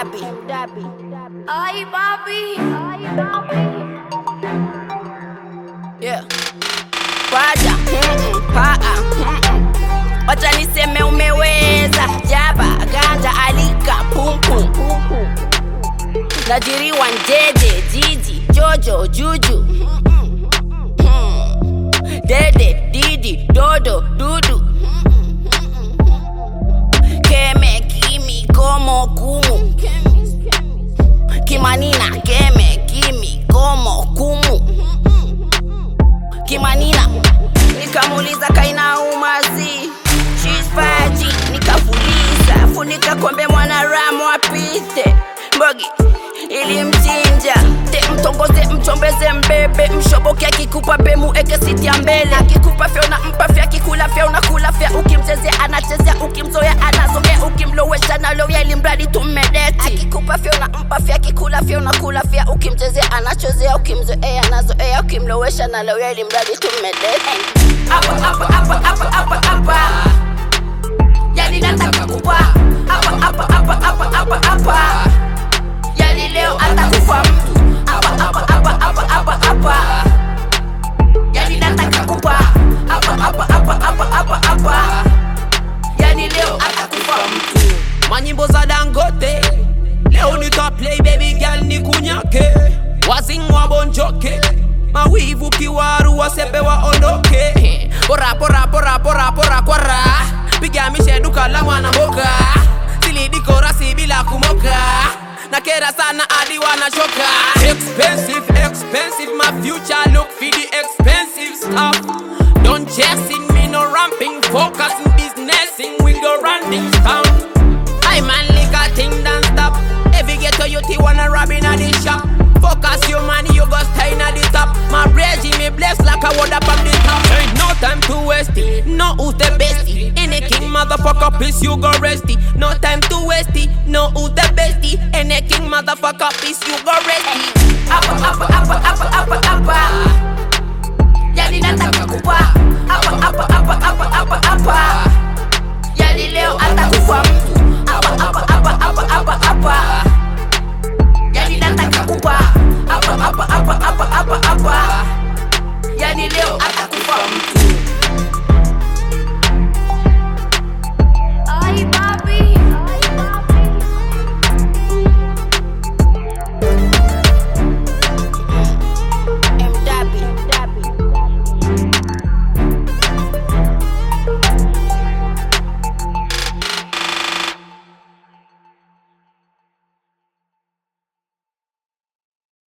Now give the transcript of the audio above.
Dabi. Ay, papi. Yeah. Waja, paa, wacha niseme umeweza. Jaba, ganja, alika, pum pum. Najiriwa Ndede, Jiji, Jojo, Juju, Dede, Didi, Dodo, Dudu, Keme, Kimi, Komo, Kumu, Kimanina, Keme, Kimi, Komo, Kumu, Kimanina. Nikamuliza kaina umazi, she's faji. Nikafuliza, funika kombe mwana ramu apite. Mbogi ilimchinja, te mtongoze mchombeze mbebe. Mshoboke akikupa bemu eke siti ya mbele. Akikupa fya unampa fya, akikula fya unakula fya. Ukimchezea anachezea, ukimzoea anazogea. Ukimlowesha na lowea ilimradi tumedeti. Akikupa fya unampa fya, akikula fya unakula fya. Ukimchezea anachezea, ukimzoea anazoea. Ukimlowesha na lowea ilimradi tumedeti. Apa yani nataka kupa. Apa yani leo atakufa mtu. Apa yani nataka kupa. Apa yani leo atakufa mtu. Manyimbo za Dangote leo nita play baby girl ni kunyake. Wazingwa bonjoke, mawivu kiwaru wasepe waondoke. Pora kwara, piga mishe duka la mwana mboka. Silidiko rasi bila kumoka, na kera sana adi wanachoka. Expensive, my future look for the expensive stuff. Don't chasing me, no ramping, focus in businessing, we go run this town. I man lick a thing, don't stop. Every ghetto youth wanna rob in a this shop. Focus your money, you go stay in the top. My bread, me blessed like a word up on the top. Ain't no time to waste it, no who's the bestie. Any king motherfucker, please you go rest it. No time to waste it, no who's the bestie. Any king motherfucker, please you go rest it. Apa yani nataka kupa. Apa yani leo